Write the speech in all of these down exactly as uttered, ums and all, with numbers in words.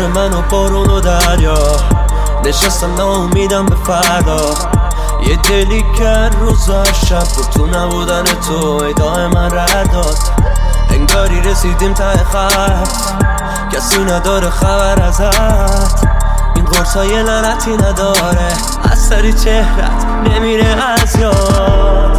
کنار من و بارون و دریا نشستم ناامیدم به فردا. یه دلی که روز و شب رو تو نبودن تو ایدای من رد داد. انگاری رسیدیم ته خط، کسی نداره خبر ازت. این قرصای لعنتی نداره، از سری چهرت نمیره از یاد.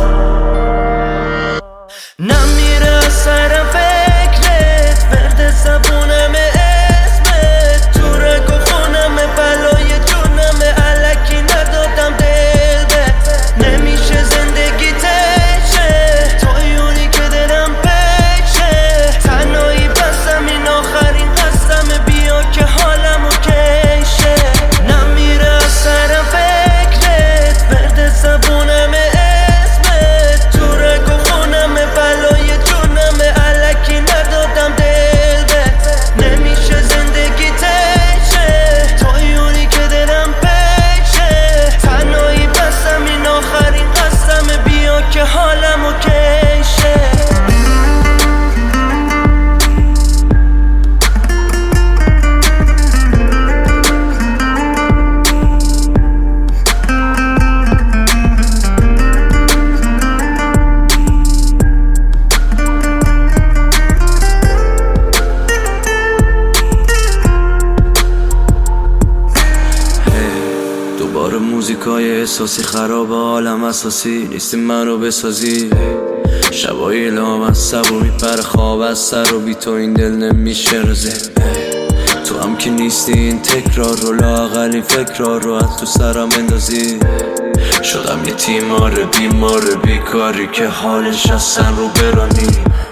نمیره از سرم فکرت، ورد زبونم اسمت، تو رگ و خونم بلای جونم، الکی ندادم دل بهت. نمیشه زندگی تشه، تویونی که دلم پشه. تنهایی بستم این آخرین قسم، بیا که حالم اوکیشه. نمیره از سرم فکرت، ورد زبونم اسمت، تو رگ و خونم بلای جونم، الکی ندادم دل بهت. نمیشه زندگی تشه، تویونی که دلم پشه. تنهایی بستم این آخرین قسم، بیا که حالم اوکیشه. دوباره موزیکای احساسی خراب، عالم اساسی نیستی منو بسازی. شبای لامصب و میپره خواب از سر و بی تو این دل نمیشه رزه. تو هم که نیستی این تکرار رو، لااقل این فکرار رو از تو سرم اندازی. شدم یه تیمار بیمار بیکاری که حالش از سن رو برانی.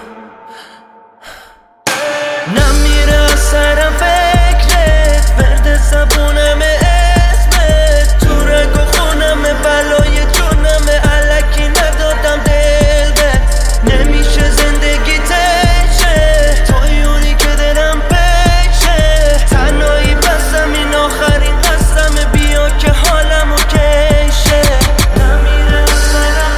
نمیره از سرم فکرت، ورد زبونم اسمت، تو رگ و خونم بلای جونم، الکی ندادم دل بهت. نمیشه زندگی تشه، تویونی که دلم پشه. تنهایی بستم این آخرین قسم، بیا که حالم اوکیشه. نمیره از سرم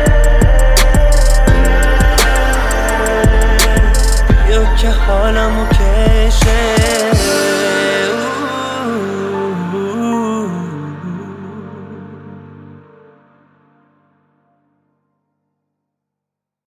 که حالم اوکی.